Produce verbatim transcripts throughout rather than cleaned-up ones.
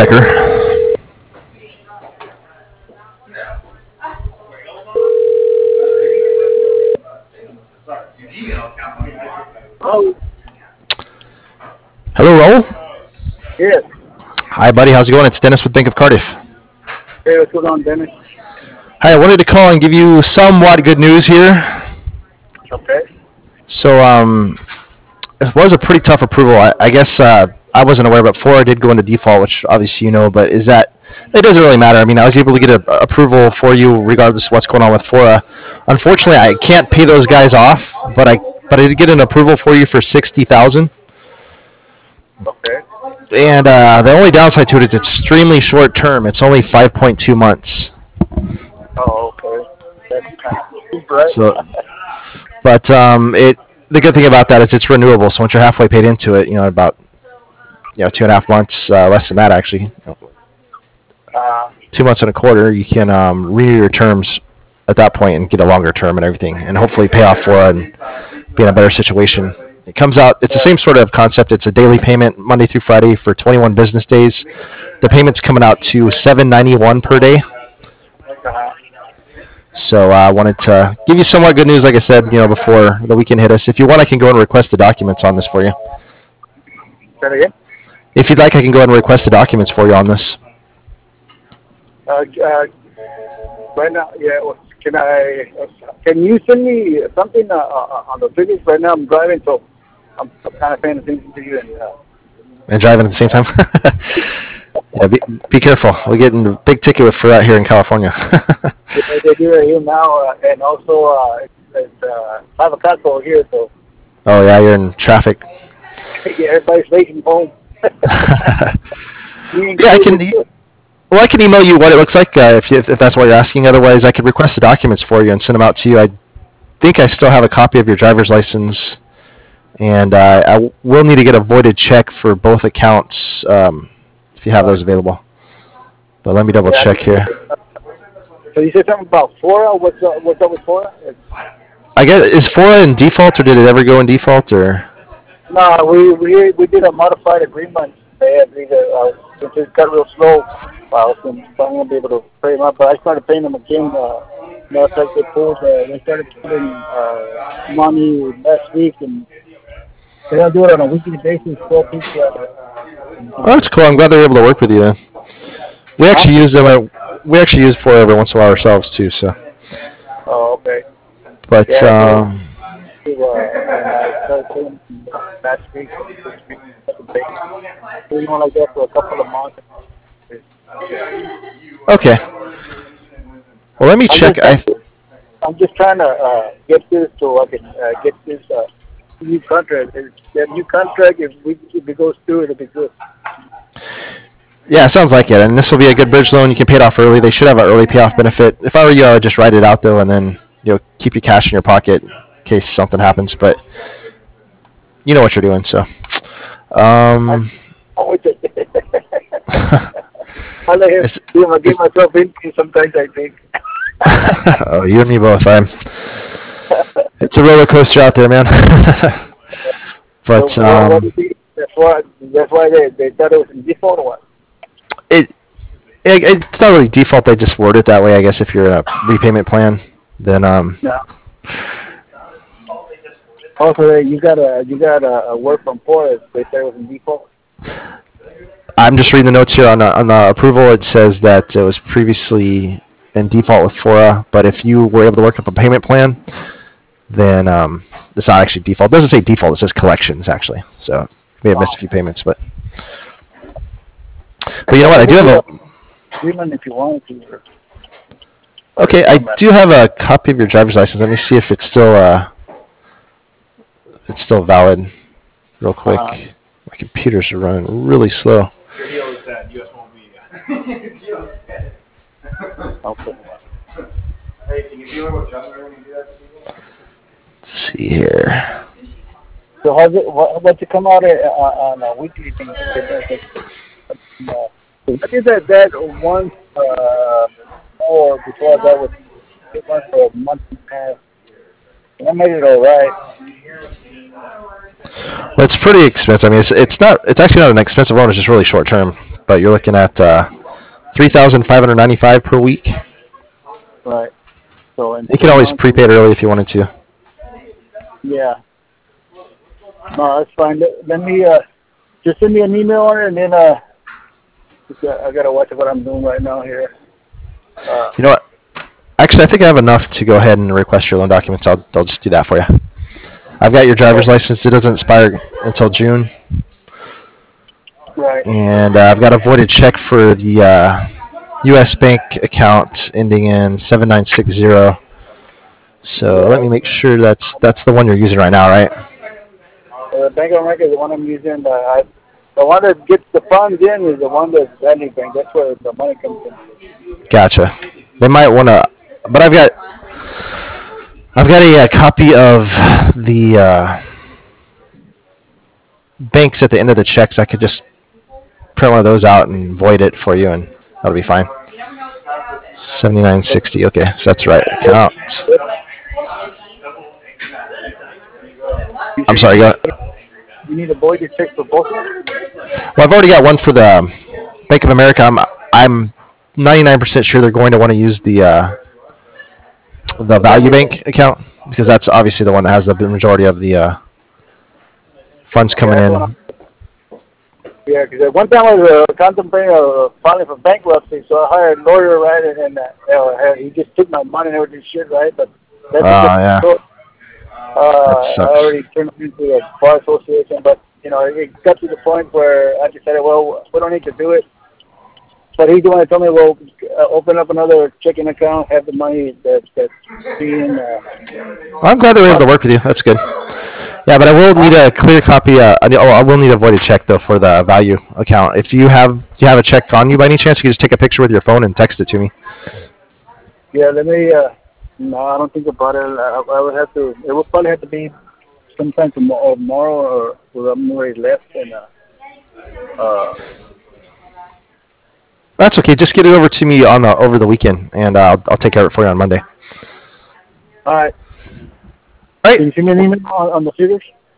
Pecker. Oh, Hello, Raul. yes. Hi, buddy. How's it going? It's Dennis with Bank of Cardiff. Hey, what's going on, Dennis? Hi, I wanted to call and give you somewhat good news here. Okay. So, um, it was a pretty tough approval. I, I guess uh, I wasn't aware, but Fora did go into default, which obviously you know. But is that it doesn't really matter. I mean, I was able to get a, approval for you regardless of what's going on with Fora. Unfortunately, I can't pay those guys off, but I but I did get an approval for you for sixty thousand. Okay. And uh, the only downside to it is it's extremely short term. It's only five point two months. Oh, okay. That's kind of cheap, right? So, but um, it the good thing about that is it's renewable. So once you're halfway paid into it, you know about you know two and a half months, uh, less than that actually, uh, two months and a quarter, you can um, renew your terms at that point and get a longer term and everything, and hopefully pay off for it and be in a better situation. It comes out. It's the same sort of concept. It's a daily payment, Monday through Friday for twenty-one business days. The payment's coming out to seven ninety-one per day. uh, So uh, I wanted to give you somewhat good news, like I said, you know, before the weekend hit us. If you want, I can go and request the documents on this for you. say it again? If you'd like, I can go ahead and request the documents for you on this. Uh, uh, right now, yeah, well, can I, uh, can you send me something uh, uh, on the figures? Right now I'm driving, so I'm, I'm kind of paying attention to you. And, uh, And driving at the same time. Yeah, be, be careful. We're getting a big ticket with for that here in California. they, they do it here now, uh, and also uh, it's, it's uh, five o'clock over here, so Oh yeah, you're in traffic. yeah, everybody's racing home. Yeah, I can. Well, I can email you what it looks like uh, if, you, if that's what you're asking. Otherwise, I could request the documents for you and send them out to you. I think I still have a copy of your driver's license, and uh, I w- will need to get a voided check for both accounts um, if you have those available. But let me double Yeah. check here. So you said something about Fora? What's up, what's up with Fora? I guess is Fora in default, or did it ever go in default, or? No, we we we did a modified agreement. They agreed that uh, since it got real slow, I was going to be able to pay them up. But I started paying them again. Uh, you know, it's like they pulled, uh, they started putting uh, money last week, and they don't do it on a weekly basis. Twelve weeks. Uh, Oh, that's cool. I'm glad they were able to work with you. Then. We actually use them. At, we actually use Fora every once in a while ourselves too. So. oh, okay. But Yeah, so, um. uh, and I started paying them last week, this week. Doing one like that for a couple of months. Okay. Well, let me I'm check. just, I. I'm just trying to uh, get this so I can uh, get this uh, new contract. If that new contract, if we if it goes through, it'll be good. Yeah, it sounds like it. And this will be a good bridge loan. You can pay it off early. They should have an early payoff benefit. If I were you, I would just write it out though, and then you know keep your cash in your pocket in case something happens. But you know what you're doing, so. Um. I'll let him It's, see if I get it's, myself into sometimes, I think. oh, you and me both. I'm. It's a roller coaster out there, man. But So, what, what do um, you think? That's why, that's why they, they thought it was in default or what? it, it it's not really default. They just word it that way, I guess. If you're in a repayment plan, then um. No. Also, you got a you got a, a word from Forrest. They said it was in default. I'm just reading the notes here on the, on the approval. It says that it was previously in default with Fora, but if you were able to work up a payment plan, then um, it's not actually default. It doesn't say default. It says collections, actually. So you may have missed a few payments, but but you know what? I do have a agreement if you want to. okay. I do have a copy of your driver's license. Let me see if it's still uh, it's still valid. Real quick, Uh-huh. my computers are running really slow. Your deal is dead. U S won't be. Your deal is dead. Okay. Hey, can you deal with Justin when you do that to people? Let's see here. So how's it? What, what's it come out at, uh, on a weekly thing? Uh, I did that that once uh, or before that was it went for a month and a half. And I made it all right. Well, it's pretty expensive. I mean, it's it's not. It's actually not an expensive loan. It's just really short term. But you're looking at uh, three thousand five hundred ninety-five per week. Right. So in You two can always months, prepay it early if you wanted to. yeah. No, that's fine. Let, let me uh, just send me an email on it, and then uh, just, uh, I gotta watch what I'm doing right now here. Uh, You know what? Actually, I think I have enough to go ahead and request your loan documents. I'll I'll just do that for you. I've got your driver's license. It doesn't expire until June, right. and uh, I've got a voided check for the uh, U S bank account ending in seven nine six zero. So let me make sure that's that's the one you're using right now, right? Uh, Bank of America is the one I'm using. But I, the one that gets the funds in is the one that's Valley Bank. That's where the money comes in. Gotcha. They might want to, but I've got I've got a, uh copy of the uh, banks at the end of the checks. I could just print one of those out and void it for you, and that'll be fine. seventy-nine sixty. Okay, so that's right. Account. I'm sorry. Go ahead. You need a voided check for both of them? Well, I've already got one for the um, Bank of America. I'm I'm ninety-nine percent sure they're going to want to use the uh, the Value Bank account because that's obviously the one that has the majority of the uh, funds coming Yeah, in. Yeah, because at one time I was uh, contemplating uh, filing for bankruptcy, so I hired a lawyer, right, and, and uh, he just took my money and everything shit, right, but that's Ah, yeah. so, uh, That I sucks. already turned it into a bar association, but, you know, it got to the point where I decided, well, we don't need to do it. But he's the one that told me, well, uh, open up another checking account, have the money that, that's being, uh, Well, I'm glad they were able to work with you. That's good. Yeah, but I will need a clear copy. Uh, I- oh, I will need a voided check though for the Value account. If you have do you have a check on you by any chance, you can just take a picture with your phone and text it to me. yeah, let me, uh, no, I don't think about it. I, I would have to, it would probably have to be sometime tomorrow, tomorrow or when I'm already left. And, uh, uh, That's okay. Just get it over to me on the over the weekend, and uh, I'll I'll take care of it for you on Monday. all right. All Can you right. send me an email on, on the figures?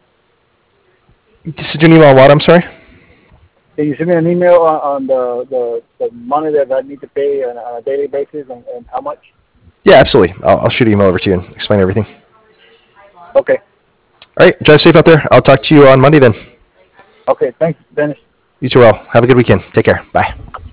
Send you an email. What? I'm sorry. Can you send me an email on, on the, the, the money that I need to pay on a daily basis and, and how much? Yeah, absolutely. I'll, I'll shoot an email over to you and explain everything. Okay. All right. Drive safe out there. I'll talk to you on Monday then. Okay. Thanks, Dennis. You too. Well. Have a good weekend. Take care. Bye.